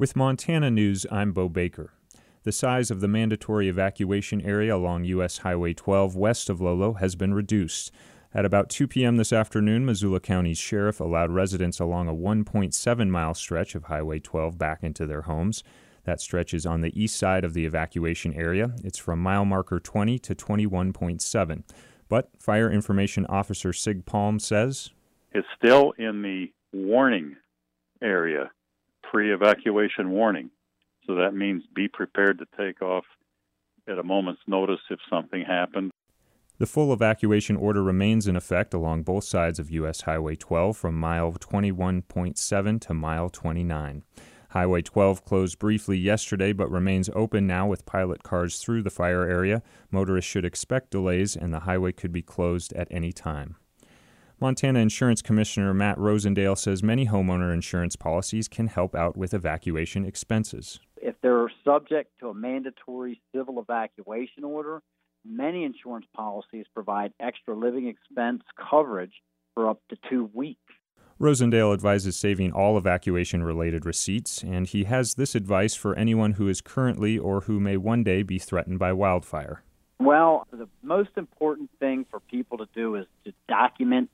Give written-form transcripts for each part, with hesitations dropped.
With Montana News, I'm Bo Baker. The size of the mandatory evacuation area along U.S. Highway 12 west of Lolo has been reduced. At about 2 p.m. this afternoon, Missoula County's sheriff allowed residents along a 1.7-mile stretch of Highway 12 back into their homes. That stretch is on the east side of the evacuation area. It's from mile marker 20 to 21.7. But Fire Information Officer Sig Palm says, it's still in the warning area, pre-evacuation warning. So that means be prepared to take off at a moment's notice if something happened. The full evacuation order remains in effect along both sides of U.S. Highway 12 from mile 21.7 to mile 29. Highway 12 closed briefly yesterday but remains open now with pilot cars through the fire area. Motorists should expect delays and the highway could be closed at any time. Montana Insurance Commissioner Matt Rosendale says many homeowner insurance policies can help out with evacuation expenses. If they're subject to a mandatory civil evacuation order, many insurance policies provide extra living expense coverage for up to 2 weeks. Rosendale advises saving all evacuation-related receipts, and he has this advice for anyone who is currently or who may one day be threatened by wildfire. Well, the most important thing for people to do is to document.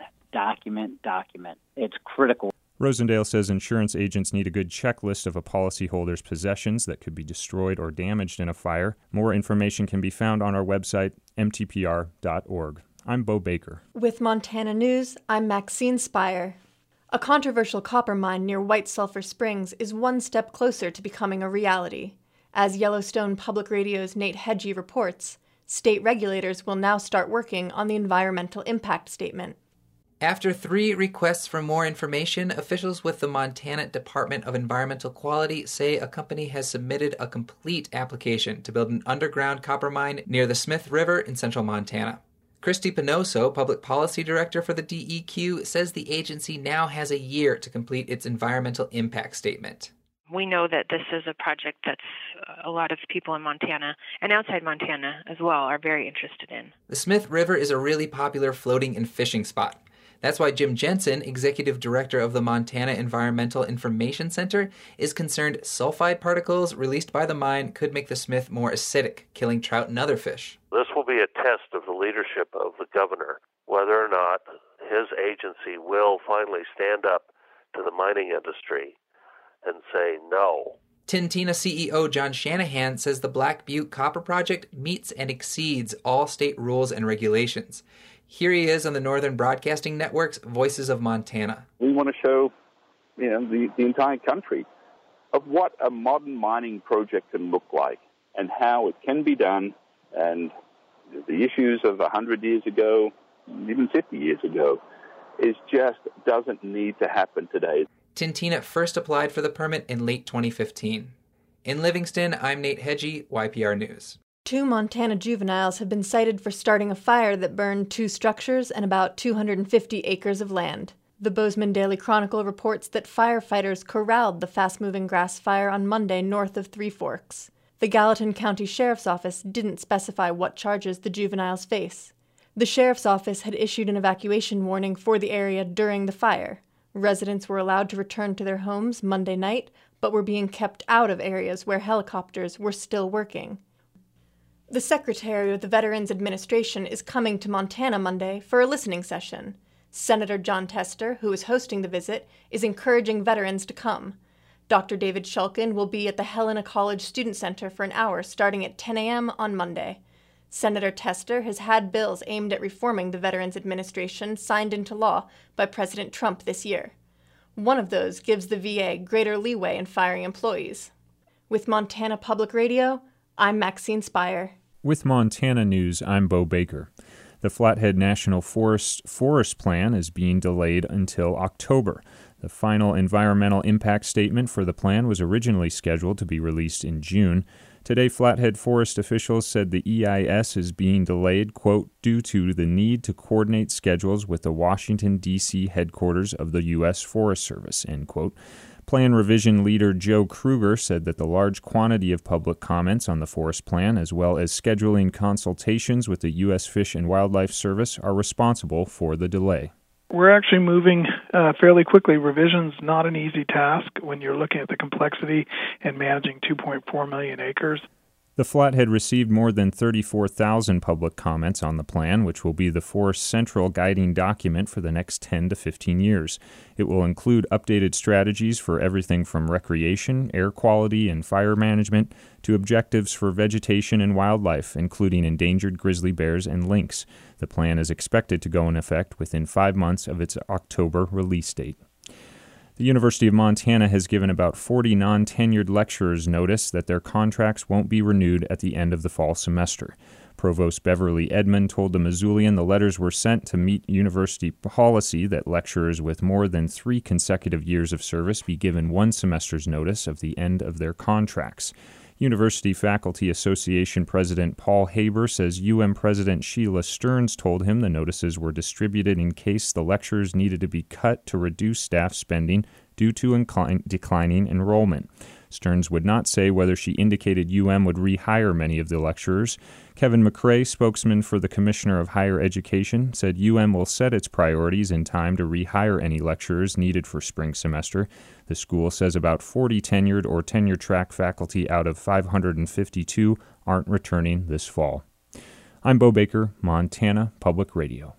It's critical. Rosendale says insurance agents need a good checklist of a policyholder's possessions that could be destroyed or damaged in a fire. More information can be found on our website, mtpr.org. I'm Bo Baker. With Montana News, I'm Maxine Spire. A controversial copper mine near White Sulphur Springs is one step closer to becoming a reality. As Yellowstone Public Radio's Nate Hedgie reports, state regulators will now start working on the environmental impact statement. After 3 requests for more information, officials with the Montana Department of Environmental Quality say a company has submitted a complete application to build an underground copper mine near the Smith River in central Montana. Christy Pinoso, Public Policy Director for the DEQ, says the agency now has a year to complete its environmental impact statement. We know that this is a project that's a lot of people in Montana and outside Montana as well are very interested in. The Smith River is a really popular floating and fishing spot. That's why Jim Jensen, Executive Director of the Montana Environmental Information Center, is concerned sulfide particles released by the mine could make the Smith more acidic, killing trout and other fish. This will be a test of the leadership of the governor, whether or not his agency will finally stand up to the mining industry and say no. Tintina CEO John Shanahan says the Black Butte Copper Project meets and exceeds all state rules and regulations. Here he is on the Northern Broadcasting Network's Voices of Montana. We want to show, the entire country of what a modern mining project can look like and how it can be done, and the issues of 100 years ago, even 50 years ago, doesn't need to happen today. Tintina first applied for the permit in late 2015. In Livingston, I'm Nate Hedgie, YPR News. 2 Montana juveniles have been cited for starting a fire that burned 2 structures and about 250 acres of land. The Bozeman Daily Chronicle reports that firefighters corralled the fast-moving grass fire on Monday north of Three Forks. The Gallatin County Sheriff's Office didn't specify what charges the juveniles face. The Sheriff's Office had issued an evacuation warning for the area during the fire. Residents were allowed to return to their homes Monday night, but were being kept out of areas where helicopters were still working. The Secretary of the Veterans Administration is coming to Montana Monday for a listening session. Senator Jon Tester, who is hosting the visit, is encouraging veterans to come. Dr. David Shulkin will be at the Helena College Student Center for an hour starting at 10 a.m. on Monday. Senator Tester has had bills aimed at reforming the Veterans Administration signed into law by President Trump this year. One of those gives the VA greater leeway in firing employees. With Montana Public Radio, I'm Maxine Spire. With Montana News, I'm Bo Baker. The Flathead National Forest Plan is being delayed until October. The final environmental impact statement for the plan was originally scheduled to be released in June. Today, Flathead Forest officials said the EIS is being delayed, quote, due to the need to coordinate schedules with the Washington, D.C. headquarters of the U.S. Forest Service, end quote. Plan revision leader Joe Kruger said that the large quantity of public comments on the forest plan, as well as scheduling consultations with the U.S. Fish and Wildlife Service, are responsible for the delay. We're actually moving fairly quickly. Revision's not an easy task when you're looking at the complexity and managing 2.4 million acres. The Flathead received more than 34,000 public comments on the plan, which will be the forest's central guiding document for the next 10 to 15 years. It will include updated strategies for everything from recreation, air quality, and fire management to objectives for vegetation and wildlife, including endangered grizzly bears and lynx. The plan is expected to go in effect within 5 months of its October release date. The University of Montana has given about 40 non-tenured lecturers notice that their contracts won't be renewed at the end of the fall semester. Provost Beverly Edmond told the Missoulian the letters were sent to meet university policy that lecturers with more than 3 consecutive years of service be given 1 semester's notice of the end of their contracts. University Faculty Association President Paul Haber says UM President Sheila Stearns told him the notices were distributed in case the lectures needed to be cut to reduce staff spending due to declining enrollment. Stearns would not say whether she indicated UM would rehire many of the lecturers. Kevin McRae, spokesman for the Commissioner of Higher Education, said UM will set its priorities in time to rehire any lecturers needed for spring semester. The school says about 40 tenured or tenure-track faculty out of 552 aren't returning this fall. I'm Bo Baker, Montana Public Radio.